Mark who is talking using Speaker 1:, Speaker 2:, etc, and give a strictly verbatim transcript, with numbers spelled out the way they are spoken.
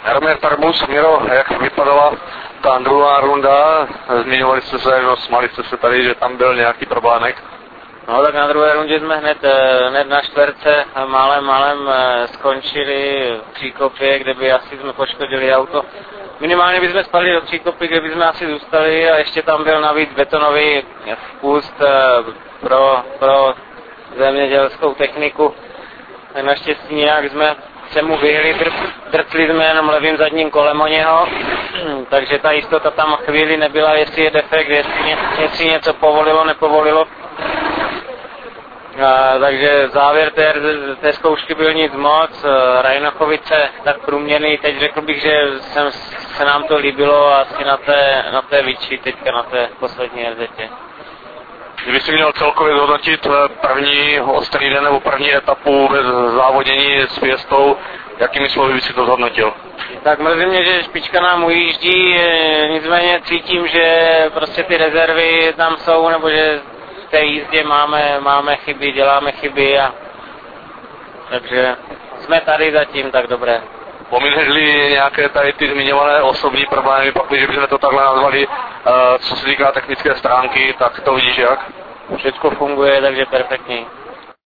Speaker 1: Jaromír Tarbus, Miro, jak vypadala ta druhá runda? Zmiňovali jste se, no smáli jste se tady, že tam byl nějaký problémek.
Speaker 2: No tak na druhé rundě jsme hned, hned na čtverce málem, málem skončili v příkopě, kde by asi jsme poškodili auto. Minimálně bychom spadli do příkopy, kde bychom asi zůstali a ještě tam byl navíc betonový vpust pro, pro zemědělskou techniku. Naštěstí nějak jsme se mu vyhli, drcli jsme jenom levým zadním kolem o něho, takže ta jistota tam chvíli nebyla, jestli je defekt, jestli, ně, jestli něco povolilo, nepovolilo. A, takže závěr té, té zkoušky byl nic moc, Rajnochovice tak průměrný, teď řekl bych, že jsem, se nám to líbilo asi na té, na té výči, teďka na té poslední er zet.
Speaker 1: Kdyby si měl celkově zhodnotit první ostrý den nebo první etapu bez závodění s Fiestou, jakými slovy by si to zhodnotil?
Speaker 2: Tak mrzí mě, že špička nám ujíždí, nicméně cítím, že prostě ty rezervy tam jsou, nebo že v té jízdě máme, máme chyby, děláme chyby a takže jsme tady zatím tak dobré.
Speaker 1: Pominuli nějaké tady ty zmiňované osobní problémy, pak když bychom to takhle nazvali, co se týká technické stránky, tak to vidíš jak?
Speaker 2: Všechno funguje, takže perfektní.